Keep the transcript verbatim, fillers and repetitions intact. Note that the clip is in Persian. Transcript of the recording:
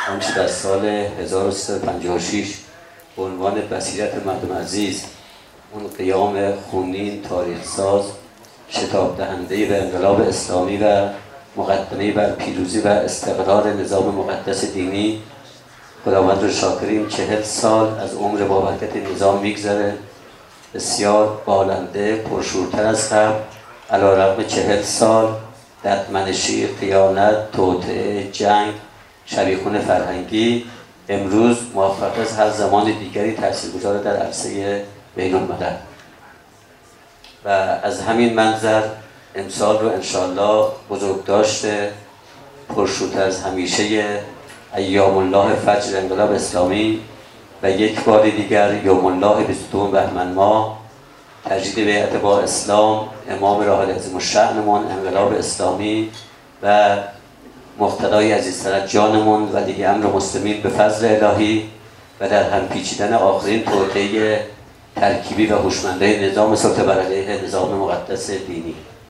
آنچه در سال هزار و سیصد و پنجاه و شش به عنوان بصیرت مردم عزیز اون قیام خونین تاریخ ساز شتاب دهنده به انقلاب اسلامی و مقدمه بر پیروزی و استقرار نظام مقدس دینی، خداوند رو شاکریم. چهل سال از عمر بابرکت نظام میگذره، بسیار بالنده، پرشورتر از قبل، علیرغم چهل سال ددمنشی، خیانت، توطئه، جنگ، شبیخون فرهنگی، امروز موفق از هر زمان دیگری تاثیرگذار در عرصه بین الملل. و از همین منظر امسال رو انشاءالله بزرگ داشته پرشورتر از همیشه ایام الله فجر انقلاب اسلامی و یک بار دیگر یوم الله بیست و دو بهمن ماه تجدید بیعت با اسلام، امام راحل عظیم الشأنمون انقلاب اسلامی و مقتدای عزیزتر جانمون ولی امر مسلمین به فضل الهی و در هم پیچیدن آخرین توطئه ترکیبی و هوشمندانه نظام سلطه بر علیه نظام مقدس دینی.